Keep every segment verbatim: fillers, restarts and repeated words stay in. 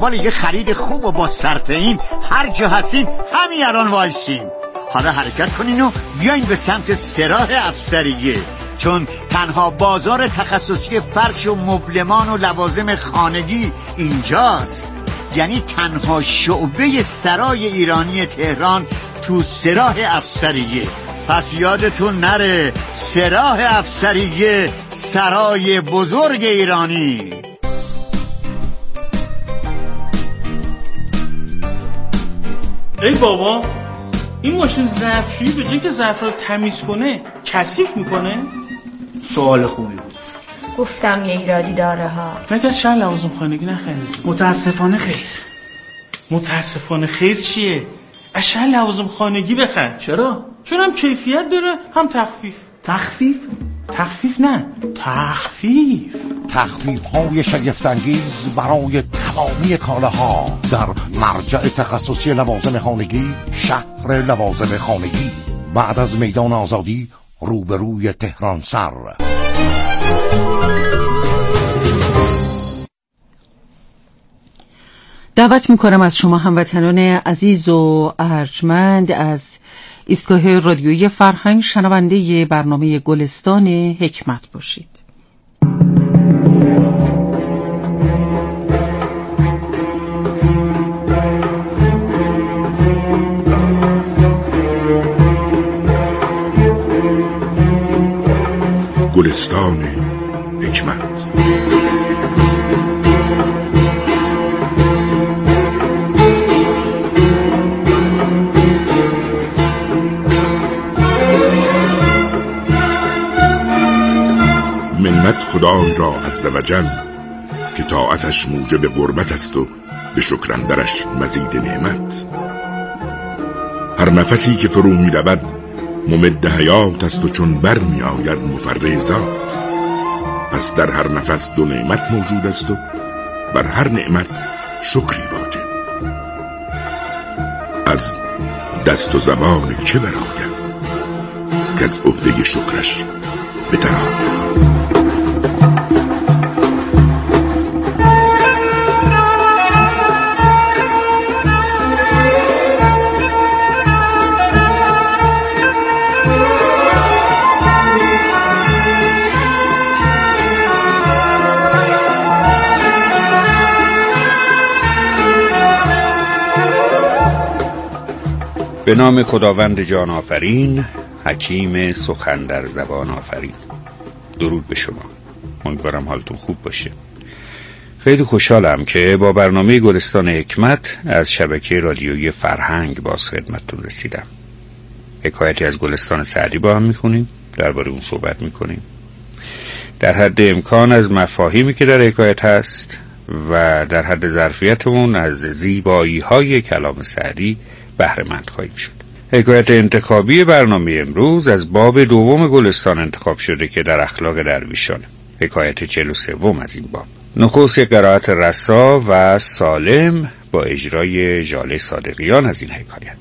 حالا یه خرید خوب و با صرف این هر جا هستین همین الان وایسین. حالا حرکت کنین و بیاین به سمت سراح افسریه، چون تنها بازار تخصصی فرش و مبلمان و لوازم خانگی اینجاست. یعنی تنها شعبه سرای ایرانی تهران تو سراح افسریه. پس یادتون نره، سراح افسریه، سرای بزرگ ایرانی. ای بابا، این ماشین ظرفشویی به جای که ظرف رو تمیز کنه کثیف میکنه؟ سوال خوبی بود. گفتم یه ایرادی داره ها. مگه از شهر لوازم خانگی نخریدی؟ متاسفانه خیر. متاسفانه خیر چیه؟ از شهر لوازم خانگی بخر. چرا؟ چون هم کیفیت داره هم تخفیف. تخفیف؟ تخفیف نه، تخفیف. تخفیف های شگفت‌انگیز برای تمامی کالاها در مرجع تخصصی لوازم خانگی، شهر لوازم خانگی، بعد از میدان آزادی، روبروی تهران سر. دعوت میکنم از شما هموطنان عزیز و ارجمند از ایستگاه رادیویی فرهنگ شنونده برنامه گلستان حکمت باشید. گلستان حکمت. منت خدای را عزوجل که طاعتش موجب قربت است و به شکر اندرش مزید نعمت. هر نفسی که فرو می رود ممد حیات است و چون بر می آید مفرزات. پس در هر نفس دو نعمت موجود است و بر هر نعمت شکری واجب. از دست و زبان که براید که از عهده شکرش به در آید. به نام خداوند جان آفرین، حکیم سخن در زبان آفرین. درود به شما، امیدوارم حالتون خوب باشه. خیلی خوشحالم که با برنامه گلستان حکمت از شبکه رادیویی فرهنگ باز خدمتتون رسیدم. حکایتی از گلستان سعدی با هم میخونیم، درباره اون صحبت میکنیم، در حد امکان از مفاهیمی که در حکایت هست و در حد ظرفیتمون از زیبایی های کلام سعدی بهره مند خواهیم شد. حکایت انتخابی برنامه امروز از باب دوم گلستان انتخاب شده که در اخلاق درویشان، حکایت چهل و سوم از این باب. نخست قرائت رسا و سالم با اجرای ژاله صادقیان از این حکایت.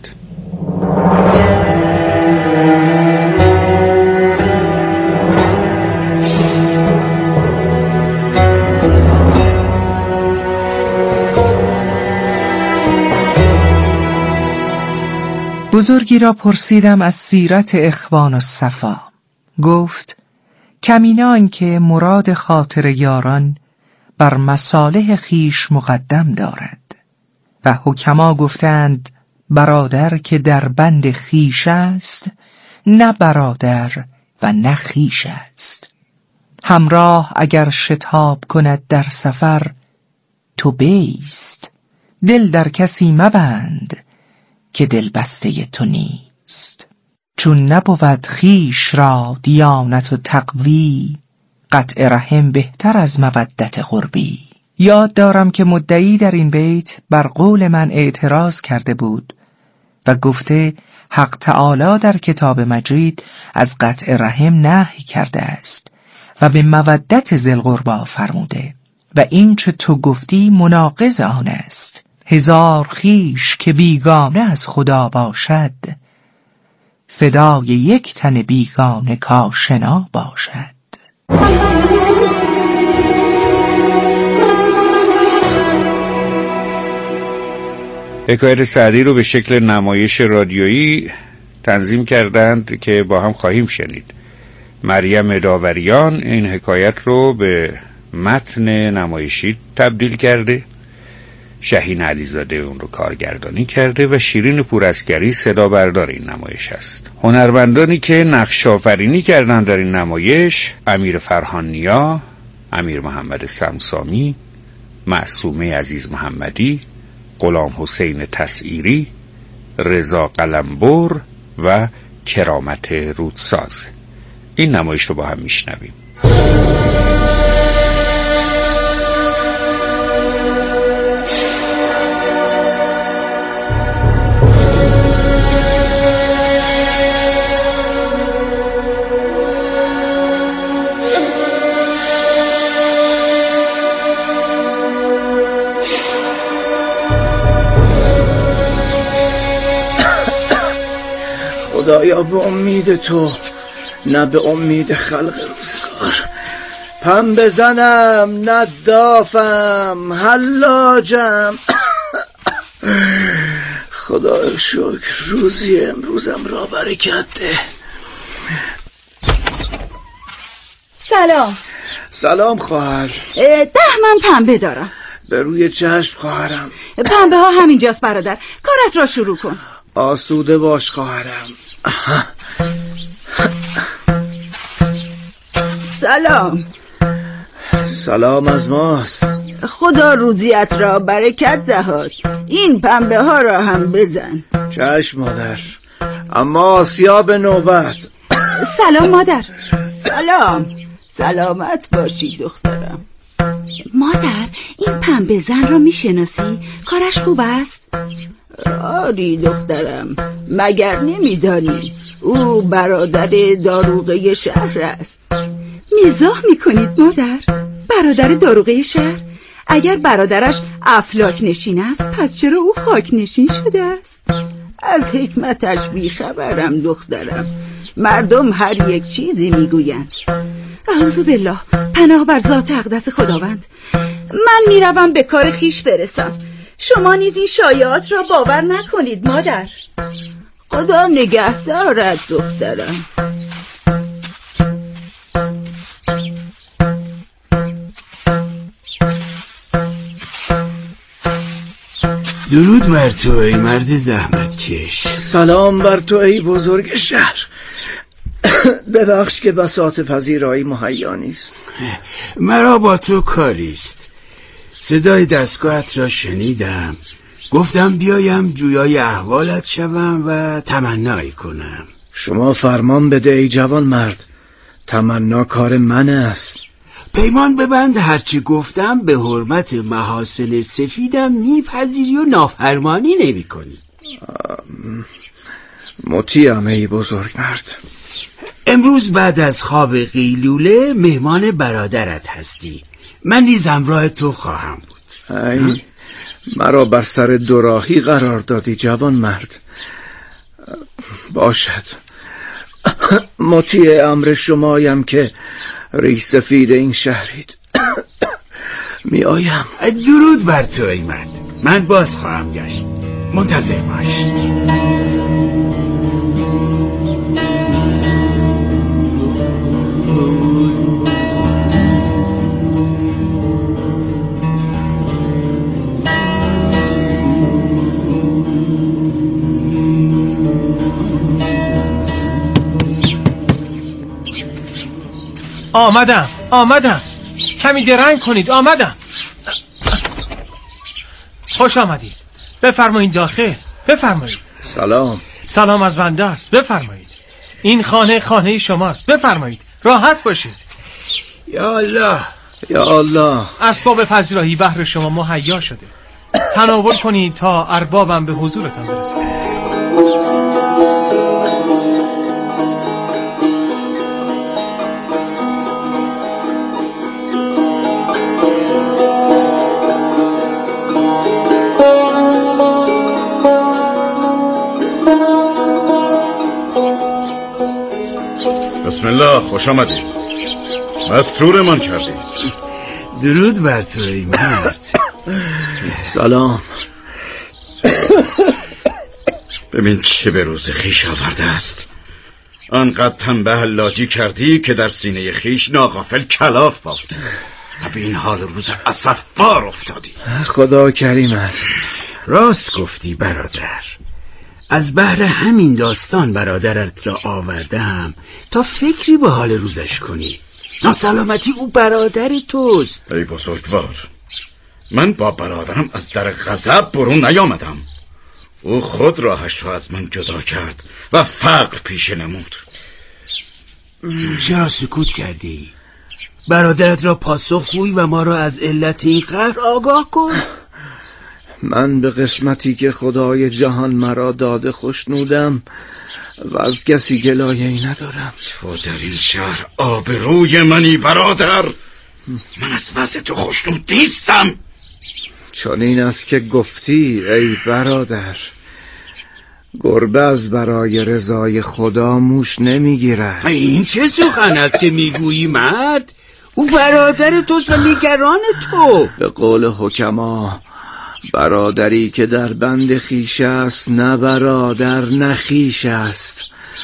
بزرگی را پرسیدم از سیرت اخوان و صفا. گفت کمینان که مراد خاطر یاران بر مصالح خیش مقدم دارد و حکما گفتند برادر که در بند خیش است نه برادر و نه خیش است. همراه اگر شتاب کند در سفر تو بیست، دل در کسی مبند که دل بسته تو نیست. چون نبود خیش را دیانت و تقوی، قطع رحم بهتر از مودت قربی. یاد دارم که مدعی در این بیت بر قول من اعتراض کرده بود و گفته حق تعالی در کتاب مجید از قطع رحم نهی کرده است و به مودت ذی القربی فرموده و این چه تو گفتی مناقض آن است. هزار خیش که بیگانه از خدا باشد، فدای یک تن بیگانه کاشنا باشد. حکایت سعدی رو به شکل نمایش رادیویی تنظیم کردند که با هم خواهیم شنید. مریم داوریان این حکایت رو به متن نمایشی تبدیل کرده، شهین علیزاده اون رو کارگردانی کرده و شیرین پورعسکری صدا بردار این نمایش است. هنرمندانی که نقش آفرینی کردن در این نمایش: امیر فرهان نیا، امیر محمد سمسامی، معصومه عزیز محمدی، غلام حسین تسعیری، رضا قلمبر و کرامت رودساز. این نمایش رو با هم میشنویم. خدایا به امید تو نه به امید خلق روزگار، پم بزنم ندافم حلاجم. خدا شکر روزی امروزم را برکت ده. سلام. سلام خواهر. ده من پنبه دارم. به روی چشم خواهرم. پنبه ها همینجاست برادر، کارت را شروع کن. آسوده باش خواهرم. سلام. سلام از ماست. خدا روزیت را برکت دهد. این پنبه ها را هم بزن. چشم مادر، اما آسیا به نوبت. سلام مادر. سلام. سلامت باشی دخترم. مادر، این پنبه زن را میشناسی؟ کارش خوب است؟ آری دخترم، مگر نمیدانی او برادر داروغه شهر است؟ مزاح میکنید مادر؟ برادر داروغه شهر؟ اگر برادرش افلاک نشین است، پس چرا او خاک نشین شده است؟ از حکمتش بیخبرم دخترم، مردم هر یک چیزی میگویند. اعوذ بالله، پناه بر ذات اقدس خداوند. من میروم به کار خیش برسم، شما نیز این شایعات را باور نکنید مادر. خدا نگهدارت دخترم. درود بر تو ای مرد زحمتکش. سلام بر تو ای بزرگ شهر. ببخش که بساط پذیرایی مهیا نیست. مرا با تو کاریست. صدای دستگاهت را شنیدم، گفتم بیایم جویای احوالت شوم و تمنایی کنم. شما فرمان بده ای جوان مرد، تمنا کار من است. پیمان ببند هرچی گفتم به حرمت محاسن سفیدم میپذیری و نافرمانی نمی کنی. مطیعم ای بزرگ مرد. امروز بعد از خواب قیلوله مهمان برادرت هستی. من نیز همراه تو خواهم بود. ای مرا بر سر دوراهی قرار دادی جوان مرد. باشد، مطیع امر شمایم که ریش سفید این شهرید. می آیم. درود بر تو ای مرد. من باز خواهم گشت، منتظر باش. آمدم آمدم کمی درنگ کنید، آمدم. خوش آمدید، بفرمایید داخل، بفرمایید. سلام. سلام از بنده است، بفرمایید. این خانه خانه شماست، بفرمایید، راحت باشید. یا الله یا الله. اسباب پذیرایی بهر شما مهیا شده، تناول کنید تا اربابم به حضورتان برسد. بسم الله، خوش آمدید. مستورمان کردید. درود بر تو ای مرد. سلام. ببین چه به روز خیش آورده است. آنقدر پنبه حلاجی کردی که در سینه خیش ناغافل کلاف بافتی و به این حال روز اسفبار افتادی. خدا کریم است. راست گفتی برادر. از بهر همین داستان برادرت را آوردم تا فکری به حال روزش کنی. ناسلامتی او برادر توست. ای بزرگوار، من با برادرم از در غضب برون نیامدم. او خود راهش را از من جدا کرد و فقر پیش نمود. چرا سکوت کردی؟ برادرت را پاسخ گوی و ما را از علت این قهر آگاه کن. من به قسمتی که خدای جهان مرا داده خوشنودم و از کسی گلایه‌ای ندارم. تو در این شهر آبروی منی برادر. من از وضع تو خوشنود نیستم. چون این است که گفتی ای برادر، گربه از برای رضای خدا موش نمیگیرد. این چه سخن است که میگویی مرد؟ او برادر توست و نگران تو. به قول حکما برادری که در بند خیش است نه برادر نه خویش است.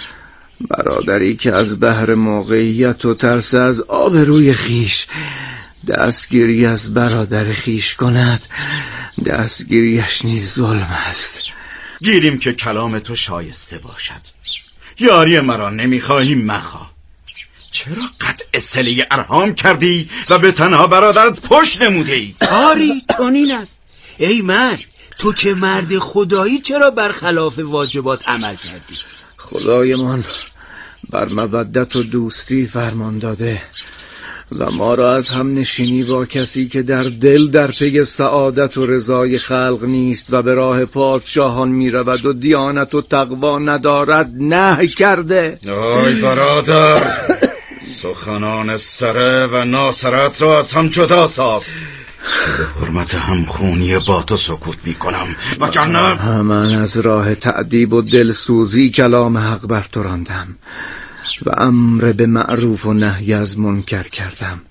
برادری که از بحر موقعیت و ترس از آبروی خیش دستگیری از برادر خیش کند، دستگیریش نیز ظلم است. گیریم که کلام تو شایسته باشد. یاری مرا نمیخواهی مخواه. چرا قطع صله ارحام کردی و به تنها برادرت پشت نمودی؟ آری چنین است. ای مرد، تو که مرد خدایی چرا برخلاف واجبات عمل کردی؟ خدایمان بر مودت و دوستی فرمان داده و ما را از هم نشینی با کسی که در دل در پی سعادت و رضای خلق نیست و به راه پادشاهان می رود و دیانت و تقوا ندارد نهی کرده. آی برادر، سخنان سره و ناسرت را از هم جدا ساز. به حرمت همخونی با تو سکوت می کنم وگرنه من از راه تأدیب و دلسوزی کلام حق بر تو راندم و امر به معروف و نهی از منکر کردم.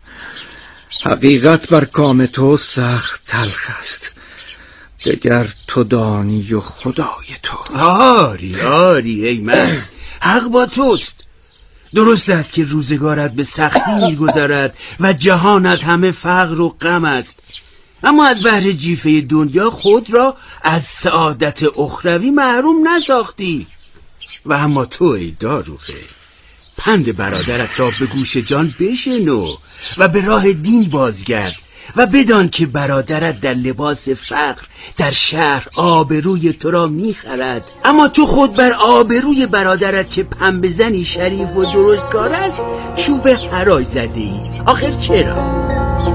حقیقت بر کام تو سخت تلخ است، دگر تو دانی و خدای تو. آری آری ای مرد، حق با توست. درست است که روزگارت به سختی می‌گذرد و جهانت همه فقر و غم است، اما از بهر جیفه دنیا خود را از سعادت اخروی محروم نساختی. و اما تو ای داروغه، پند برادرت را به گوش جان بشنو و به راه دین بازگرد و بدان که برادرت در لباس فقر در شهر آبروی تو را میخرد، اما تو خود بر آبروی برادرت که پنبه زنی شریف و درستکار است چوب هرای زده ای. آخر چرا؟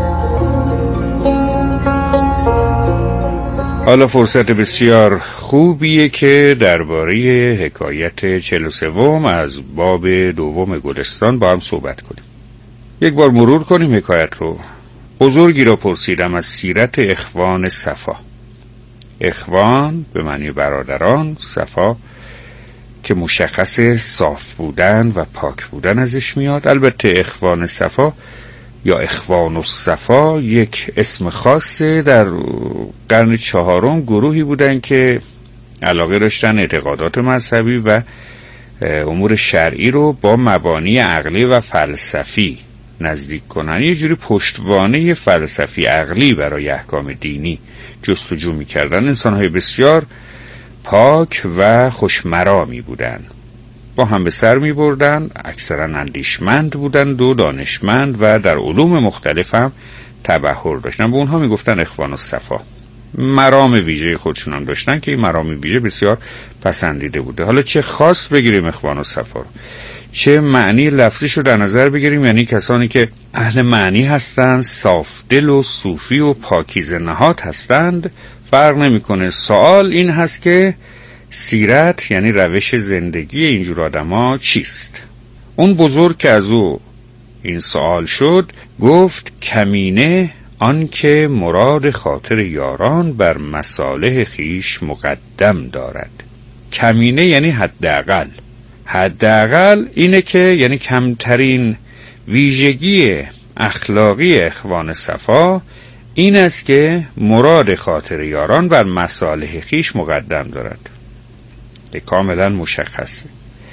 حالا فرصت بسیار خوبیه که درباره حکایت چهل و سوم از باب دوم گلستان با هم صحبت کنیم. یک بار مرور کنیم حکایت رو. بزرگی را پرسیدم از سیرت اخوان صفا. اخوان به معنی برادران، صفا که مشخص صاف بودن و پاک بودن ازش میاد. البته اخوان صفا یا اخوان الصفا یک اسم خاصه. در قرن چهارم گروهی بودن که علاقه داشتن اعتقادات مذهبی و امور شرعی رو با مبانی عقلی و فلسفی نزدیک کنن. یه جوری پشتوانه فلسفی عقلی برای احکام دینی جستجو می‌کردن. انسان‌های بسیار پاک و خوشمرامی بودن، با هم به سر می‌بردن، اکثرا اندیشمند بودند و دانشمند و در علوم مختلف هم تبحر داشتن. به اونها میگفتن اخوان الصفا. مرام ویژه خودشون هم داشتن که این مرام ویژه بسیار پسندیده بوده. حالا چه خاص بگیریم اخوان الصفا رو، چه معنی لفظیش رو در نظر بگیریم، یعنی کسانی که اهل معنی هستند، صاف دل و صوفی و پاکیزه نهاد هستند، فرق نمیکنه. سوال این هست که سیرت یعنی روش زندگی اینجور آدما چیست؟ اون بزرگ که از او این سوال شد گفت کمینه آن که مراد خاطر یاران بر مصالح خیش مقدم دارد. کمینه یعنی حداقل. حداقل اینه که یعنی کمترین ویژگی اخلاقی اخوان صفا این است که مراد خاطر یاران بر مصالح خیش مقدم دارد. کاملا مشخصه.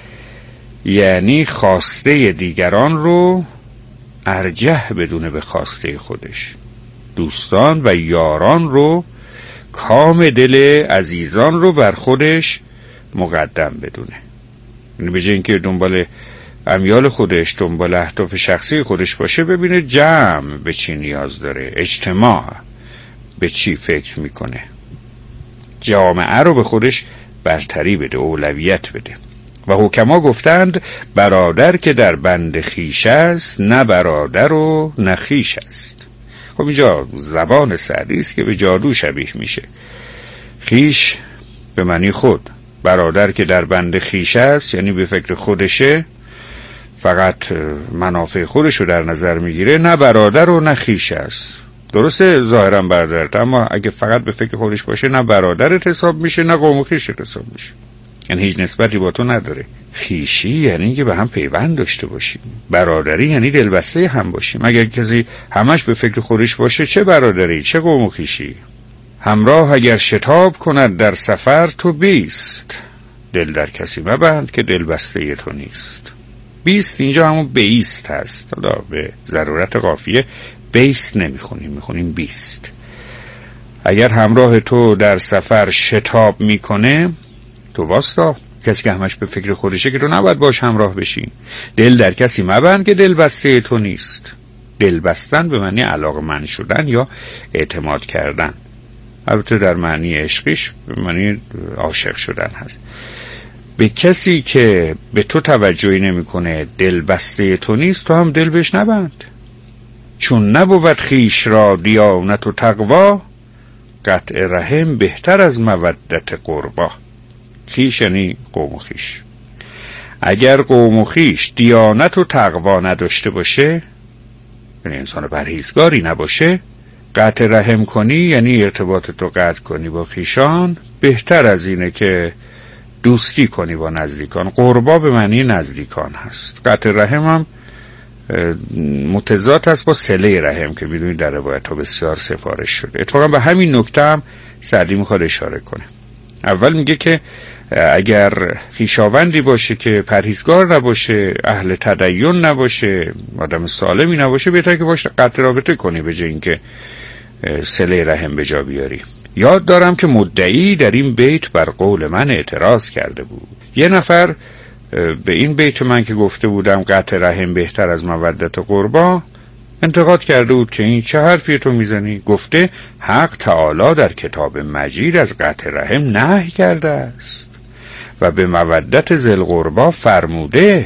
یعنی خواسته دیگران رو ارجح بدونه به خواسته خودش، دوستان و یاران رو، کام دل عزیزان رو بر خودش مقدم بدونه. یعنی به جای اینکه دنبال امیال خودش، دنبال اهداف شخصی خودش باشه، ببینه جمع به چی نیاز داره، اجتماع به چی فکر میکنه، جامعه رو به خودش برتری بده، اولویت بده. و حکما گفتند برادر که در بند خیش است، نه برادر و نه خیش است. خب اینجا زبان سعدی است که به جادو شبیه میشه. خیش به معنی خود، برادر که در بند خیش است یعنی به فکر خودشه، فقط منافع خودش رو در نظر میگیره، نه برادر و نه خیش است. درسته ظاهرا برادرت، اما اگه فقط به فکر خودش باشه، نه برادرت حساب میشه نه قوم و خیشت حساب میشه، یعنی هیچ نسبتی با تو نداره. خیشی یعنی که به هم پیوند داشته باشیم، برادری یعنی دلبسته هم باشیم. اگر کسی همش به فکر خودش باشه، چه برادری چه قوم و خیشی. همراه اگر شتاب کند در سفر تو بیست، دل در کسی مبند که دلبسته تو نیست. بیست اینجا همون بیست هست، حالا به ضرورت قافیه بیست نمیخونیم، میخونیم بیست. اگر همراه تو در سفر شتاب میکنه تو واسطا. کسی که همش به فکر خودشه که تو نباید باش همراه بشی. دل در کسی مبند که دل بسته تو نیست. دل بستن به معنی علاقمند شدن یا اعتماد کردن، البته در معنی عشقیش به معنی عاشق شدن هست. به کسی که به تو توجهی نمیکنه، دل بسته تو نیست، تو هم دل بهش نبند. چون نبود خیش را دیانت و تقوا، قطع رحم بهتر از مودت قربا. خیش یعنی قوم و خیش. اگر قوم و خیش دیانت و تقوا نداشته باشه، یعنی انسان پرهیزگاری نباشه، قطع رحم کنی یعنی ارتباطت رو قطع کنی با خیشان، بهتر از اینه که دوستی کنی با نزدیکان. قربا به معنی نزدیکان هست. قطع رحم هم متضاد هست با صله رحم که میدونید در روایت ها بسیار سفارش شده. اتفاقا به همین نکته هم سعدی میخواد اشاره کنه. اول میگه که اگر خویشاوندی باشه که پرهیزگار نباشه، اهل تدین نباشه، آدم سالمی نباشه، بهتره که باشه قطع رابطه کنی به جای اینکه صله رحم به جا بیاری. یاد دارم که مدعی در این بیت بر قول من اعتراض کرده بود. یه نفر به این بیت من که گفته بودم قطع رحم بهتر از مودت قربا انتقاد کرده بود که این چه حرفی تو میزنی؟ گفته حق تعالی در کتاب مجید از قطع رحم نهی کرده است و به مودت ذی القربا فرموده.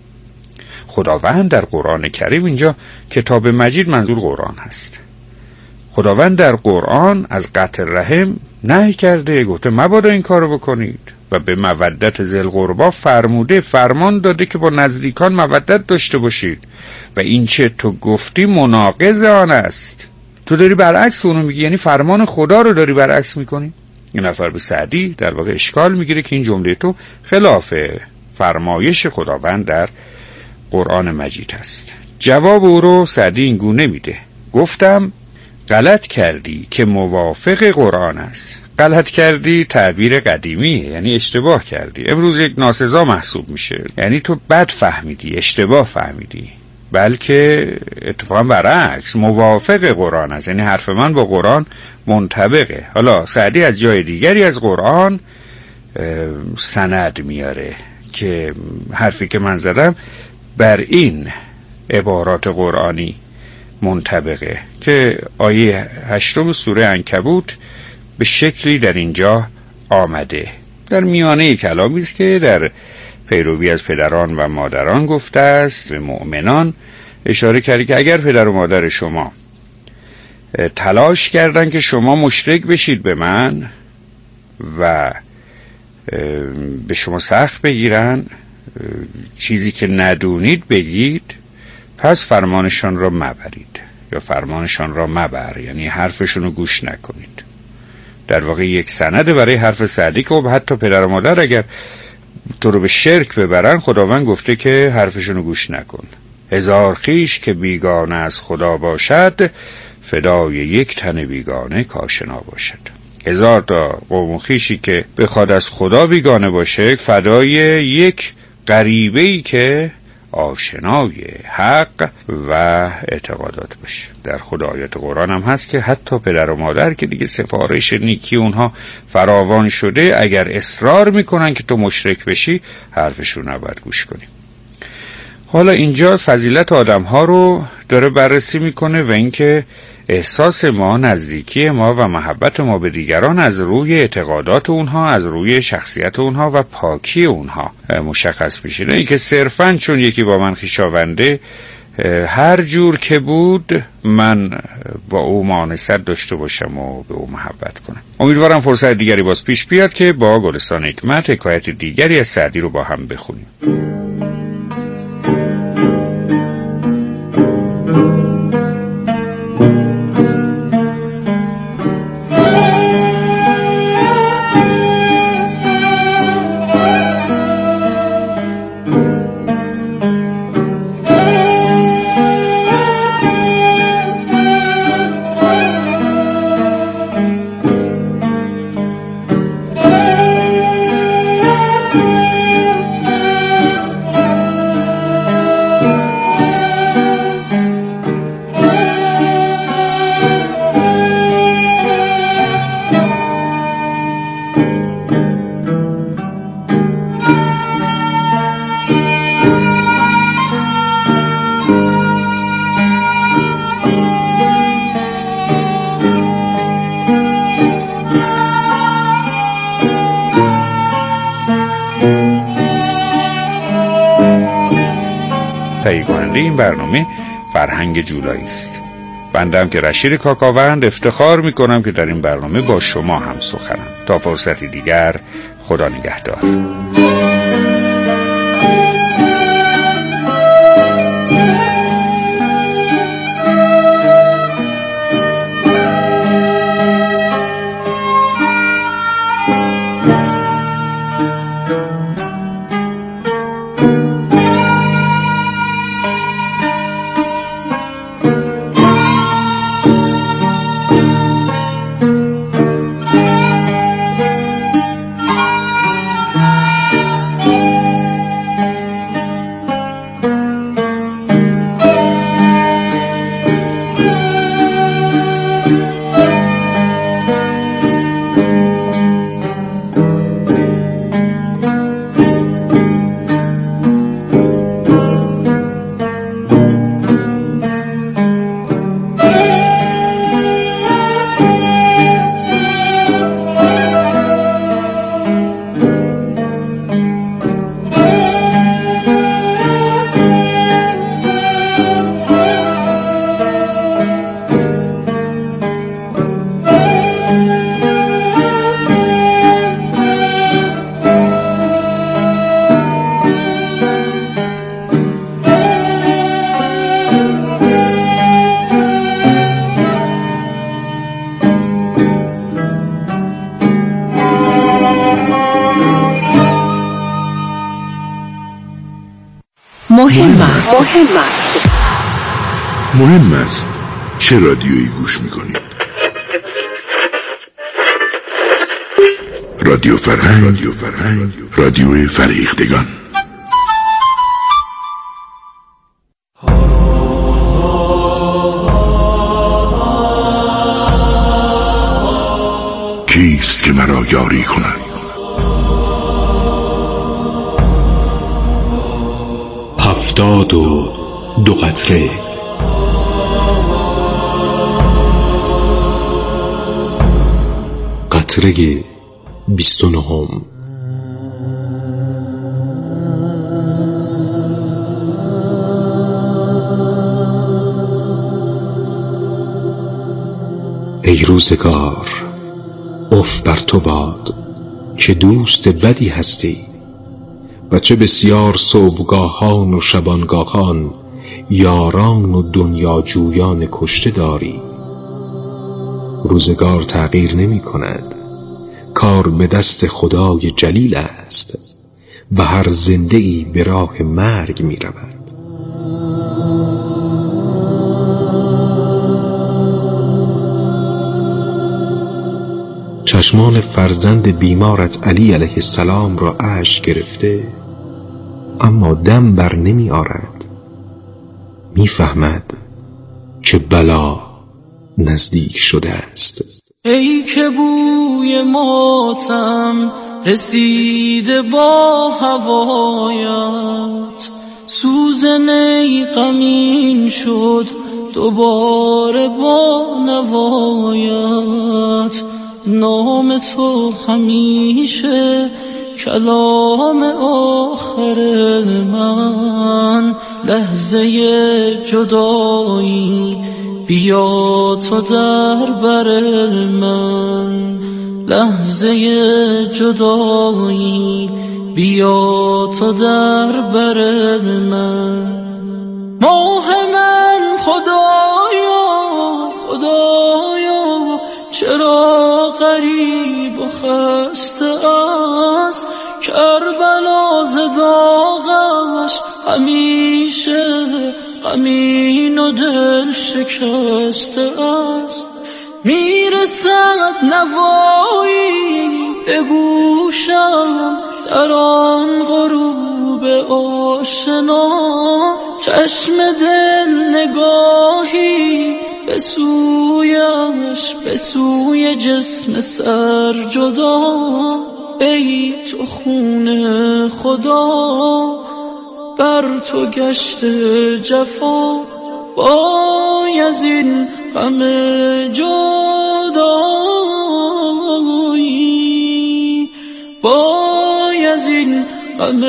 خداوند در قرآن کریم، اینجا کتاب مجید منظور قرآن هست، خداوند در قرآن از قطع رحم نهی کرده، گفته مبادا این کارو بکنید و به مودت ذی القربا فرموده، فرمان داده که با نزدیکان مودت داشته باشید و این چه تو گفتی مناقض آن است. تو داری برعکس اونو میگی، یعنی فرمان خدا رو داری برعکس میکنی. این نفر به سعدی در واقع اشکال میگیره که این جمله تو خلاف فرمایش خداوند در قرآن مجید هست. جواب او رو سعدی این گونه میده. گفتم غلط کردی که موافق قرآن است. غلط کردی تعبیر قدیمیه، یعنی اشتباه کردی. امروز یک ناسزا محسوب میشه، یعنی تو بد فهمیدی، اشتباه فهمیدی. بلکه اتفاقا برعکس موافق قرآن است، یعنی حرف من با قرآن منطبقه. حالا سعدی از جای دیگری از قرآن سند میاره که حرفی که من زدم بر این عبارات قرآنی منطبقه، که آیه هشتم سوره عنکبوت به شکلی در اینجا آمده. در میانه کلامی است که در پیروی از پدران و مادران گفته است. به مؤمنان اشاره کرده که اگر پدر و مادر شما تلاش کردن که شما مشرک بشید به من و به شما سخت بگیرن، چیزی که ندونید بگید، پس فرمانشان را مبرید یا فرمانشان را مبر، یعنی حرفشون رو گوش نکنید. در واقع یک سنده برای حرف سعدی که حتی پدر و مادر اگر تو رو به شرک ببرن، خداوند گفته که حرفشون رو گوش نکن. هزار خیش که بیگانه از خدا باشد، فدای یک تن بیگانه کاشنا باشد. هزار تا قوم و خویشی که بخواد از خدا بیگانه باشه فدای یک غریبه‌ای که آشنای حق و اعتقادات باشه. در خود آیات قرآن هم هست که حتی پدر و مادر که دیگه سفارش نیکی اونها فراوان شده، اگر اصرار میکنن که تو مشرک بشی حرفشون نباید گوش کنی. حالا اینجا فضیلت آدم ها رو داره بررسی میکنه و اینکه احساس ما، نزدیکی ما و محبت ما به دیگران از روی اعتقادات اونها، از روی شخصیت اونها و پاکی اونها مشخص میشه، نه اینکه صرفاً چون یکی با من خویشاونده هر جور که بود من با او مانست داشته باشم و به او محبت کنم. امیدوارم فرصت دیگری باز پیش بیاد که با گلستان حکمت حکایت دیگری از سعدی رو با هم بخونیم. تهیه کننده این برنامه فرهنگ جولایی است. بنده که رشید کاکاوند افتخار میکنم که در این برنامه با شما هم سخنم. تا فرصتی دیگر، خدا نگهدار. مهم است. مهم است. مهم است چه رادیویی گوش میکنید؟ رادیو فرهنگ، رادیو فرهنگ، رادیو فرهیختگان. کیست که مرا یاری کند؟ هفتاد و دو قطره. قطره بیست و نهم. ای روزگار، اف بر تو باد که دوست بدی هستی، و چه بسیار صبحگاهان و شبانگاهان یاران و دنیا جویان کشته داری. روزگار تغییر نمی کند، کار به دست خدای جلیل است و هر زنده‌ای به راه مرگ می رود. چشمان فرزند بیمارت علی علیه السلام را اشک گرفته، اما دم بر نمی آرد. می فهمد که بلا نزدیک شده است. ای که بوی ماتم رسیده با هوایت، سوز نی غمین شد دوباره با نوایت. نام تو همیشه کلام آخر من، لحظه جدایی بیا تو در بر من. لحظه جدایی بیا تو در بر من. ماه من خدایا خدایا چرا غریب و خسته است، کربلا ز داغش همیشه غمین و دل شکسته است. میرسد نوایی به گوشم در آن غروب آشنا، چشم دل نگاهی به سویش به سوی جسم سر جدا. ای تو خون خدا بر تو گشت جفا، وای از این غم جدایی، وای از این غم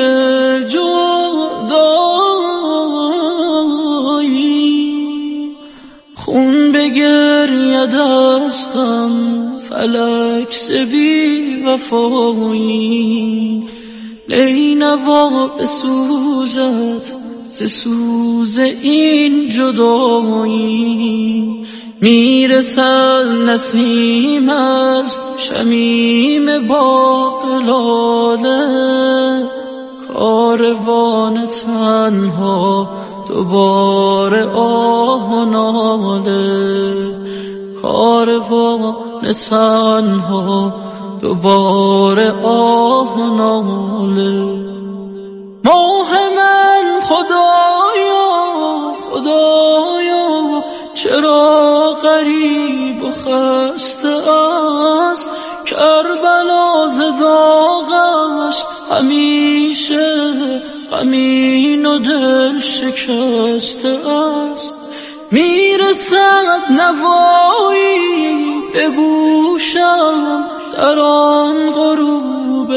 جدایی. خون بگرید از غم فلک ز بی وفایی، نینوا بسوزد ز سوز این جدایی. میرسد نسیم از شمیم باغ لاله، کاروان تنها دوباره آه و ناله. کاروان تنها دوباره آه و ناله. ماه من خدایا خدایا چرا غریب و خسته است، کربلا ز داغش همیشه غمین و دل شکسته است. میرسد نوایی به گوشم در آن غروب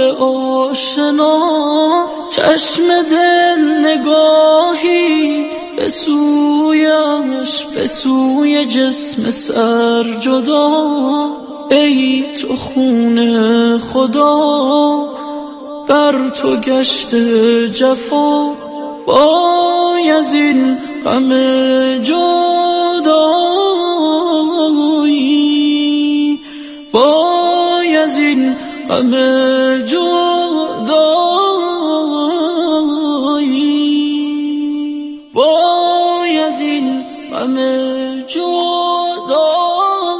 آشنا، چشم دل نگاهی به سویش به سوی جسم سر جدا. ای تو خون خدا بر تو گشت جفا، وای از این غم جدایی، وای از این غم جدایی، وای از این غم جدایی.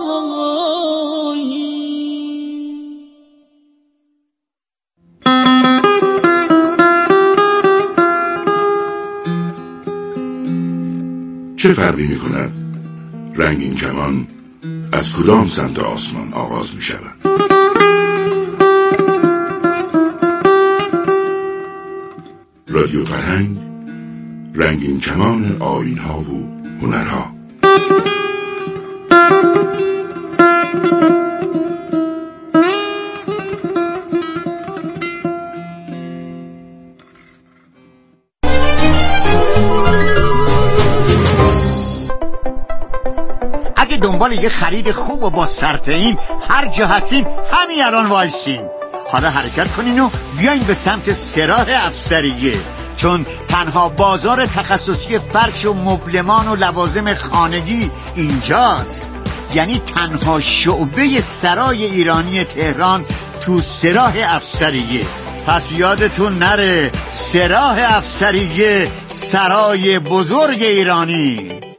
چه فرقی می کند رنگین کمان از کدام سمت آسمان آغاز می شود؟ رادیو فرهنگ، رنگین کمان آیین‌ها و هنرها. اگه دنبال یه خرید خوب و با صرفه‌این هر جا هستین همین الان وایسین. حالا حرکت کنین و بیاین به سمت سراح افسریه، چون تنها بازار تخصصی فرش و مبلمان و لوازم خانگی اینجاست. یعنی تنها شعبه سرای ایرانی تهران تو سراح افسریه. پس یادتون نره، سراح افسریه، سرای بزرگ ایرانی.